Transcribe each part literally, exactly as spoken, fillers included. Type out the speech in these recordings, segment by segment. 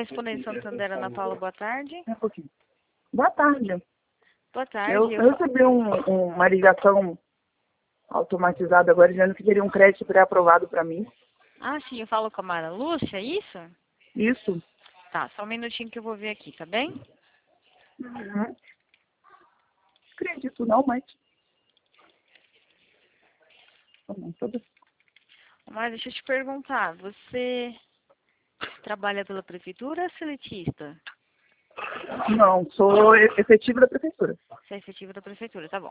Correspondente Santander, Ana Paula, boa tarde. É um pouquinho. Boa tarde. Boa tarde. Eu, eu recebi um, um, uma ligação automatizada agora dizendo que teria um crédito pré-aprovado para mim. Ah, sim, eu falo com a Mara Lúcia, é isso? Isso. Tá, só um minutinho que eu vou ver aqui, tá bem? Uhum. Acredito não, mas... Mas deixa eu te perguntar, você trabalha pela prefeitura ou é seletista? Não, sou efetivo da prefeitura. Você é efetivo da prefeitura, tá bom.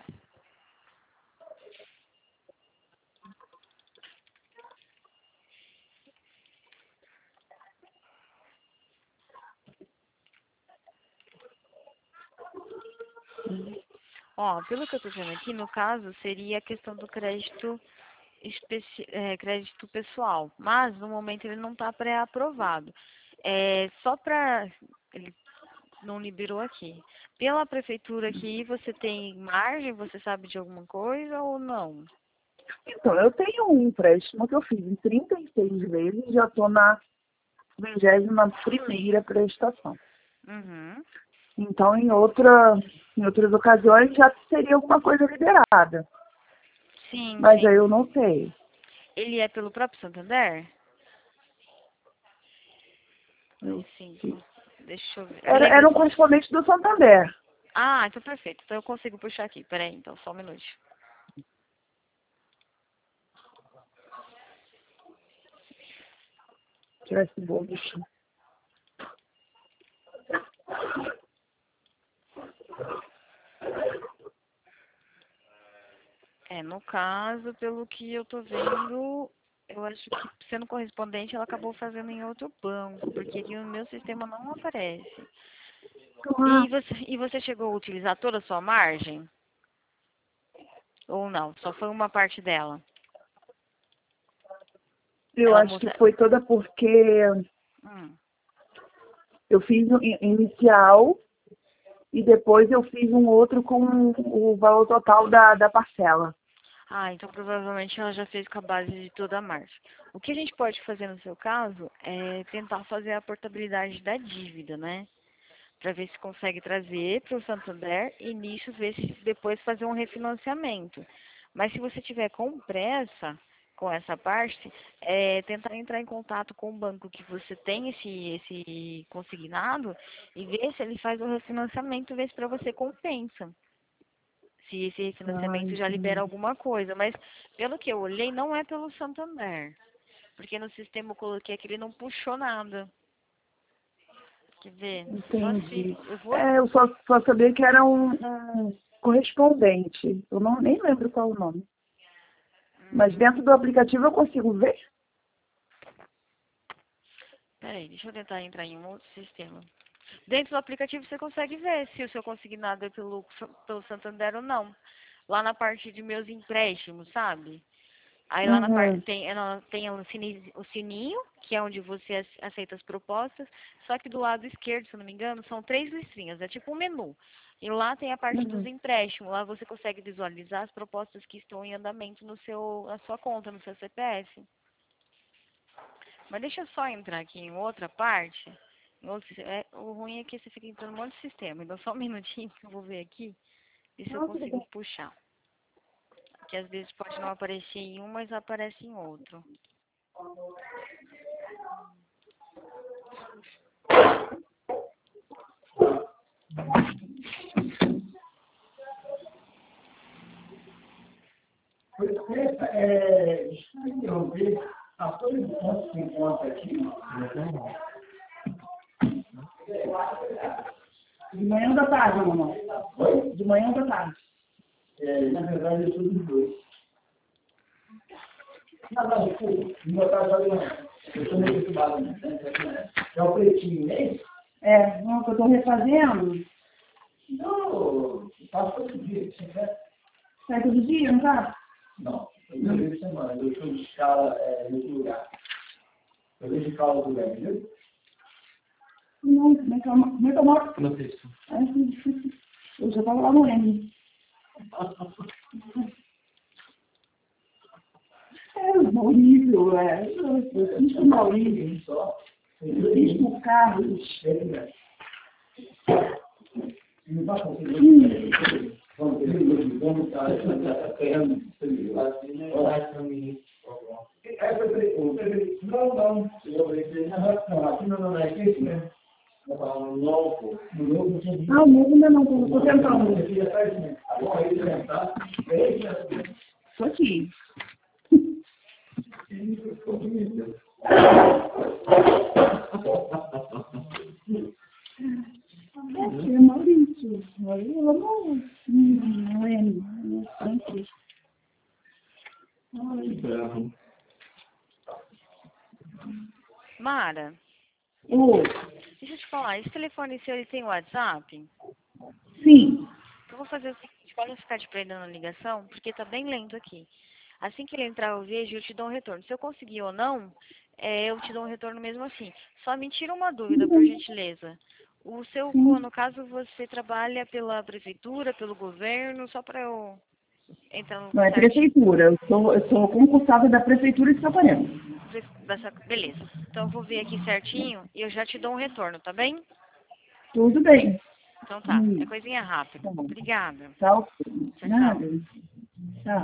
Ó, pelo que eu tô vendo aqui, no caso, seria a questão do crédito, especi é, crédito pessoal. Mas, no momento, ele não está pré-aprovado. É, só para... Ele não liberou aqui. Pela prefeitura aqui, você tem margem? Você sabe de alguma coisa ou não? Então, eu tenho um empréstimo que eu fiz em trinta e seis vezes e já estou na vigésima primeira prestação. Uhum. Então, em, outra, em outras ocasiões, já seria alguma coisa liberada. Sim, Mas sim. aí eu não sei. Ele é pelo próprio Santander? Eu, Sim. Deixa eu ver. era, Lembra? era um correspondente do Santander. Ah, então perfeito. Então eu consigo puxar aqui. Peraí, então, só um minuto. Tirar esse bolo do chão. É, no caso, pelo que eu tô vendo, eu acho que sendo correspondente, ela acabou fazendo em outro banco, porque aqui no meu sistema não aparece. Ah, E você, e você chegou a utilizar toda a sua margem? Ou não? Só foi uma parte dela? eu Ela acho que muda... foi toda porque Hum. eu fiz um in- inicial e depois eu fiz um outro com o valor total da, da parcela. Ah, então provavelmente ela já fez com a base de toda a margem. O que a gente pode fazer no seu caso é tentar fazer a portabilidade da dívida, né? Para ver se consegue trazer para o Santander e nisso ver se depois fazer um refinanciamento. Mas se você tiver com pressa com essa parte, é tentar entrar em contato com o banco que você tem esse, esse consignado e ver se ele faz o refinanciamento, ver se para você compensa. Se esse Ah, refinanciamento já libera entendi. alguma coisa. Mas pelo que eu olhei, não é pelo Santander. Porque no sistema eu coloquei que ele não puxou nada. Quer ver? Só se... Entendi. Eu vou... É, eu só, só sabia que era um, um correspondente. Eu não, nem lembro qual o nome. Mas Hum, dentro do aplicativo eu consigo ver? peraí, deixa eu tentar entrar em um outro sistema. Dentro do aplicativo você consegue ver se o seu consignado é pelo, pelo Santander ou não. Lá na parte de meus empréstimos, sabe? Aí lá na parte Uhum. tem, ela tem o sini- o sininho, que é onde você ace- aceita as propostas, só que do lado esquerdo, se eu não me engano, são três listrinhas, é tipo um menu. E lá tem a parte dos Uhum. empréstimos, lá você consegue visualizar as propostas que estão em andamento no seu, na sua conta, no seu C P F. Mas deixa eu só entrar aqui em outra parte. Em outro, siste- é, o ruim é que você fica entrando em um monte de sistema. Então só um minutinho que eu vou ver aqui e se eu Não, tudo consigo bem. puxar. Que às vezes pode não aparecer em um, mas aparece em outro. Você, é, deixa eu interromper, a posição que se encontra aqui, De manhã ou da tarde, mamãe? De manhã ou da tarde? é, na verdade, eu sou dos dois. Não, não, desculpa, no meu caso, eu eu sou meio perturbado, né? É o pretinho, né? É, não, que eu tô refazendo. Não, eu faço todo dia, se quer. Sai todo dia, não tá? Não, eu não vejo semana, eu sou de escala é, em outro lugar. Eu vejo escala do lugar, entendeu? Não, como é que eu, como é que eu moro? Não sei se. Eu já tava lá no M. É, Maurício, é. Eu sou Maurício. Só. Eu fiz com o Carlos. Não vai conseguir. Vamos ter vamos estar ganhando. Não, não. Não, aqui não, não é isso mesmo. Um novo. Um novo. Ah, o novo ainda não, estou tentando. Estou aqui. É Maurício. Eu amo. Não é, não é antes. Ai, Mara, Oh, deixa eu te falar, esse telefone seu ele tem WhatsApp? sim. Eu vou fazer o seguinte, pode ficar te prendendo a ligação, porque tá bem lento aqui. Assim que ele entrar eu vejo, eu te dou um retorno. Se eu conseguir ou não, é, eu te dou um retorno mesmo assim. Só me tira uma dúvida, por gentileza. O seu, Sim. no caso, você trabalha pela prefeitura, pelo governo, só para eu entrar no Não é certinho? prefeitura. Eu sou, eu sou concursada da prefeitura de Saquarema. Dessa- Beleza. Então eu vou ver aqui certinho e eu já te dou um retorno, tá bem? Tudo bem. Então tá. É Hum, coisinha rápida. tá bom. Obrigada. Tá ok. Tchau, tchau. Nada. Tá.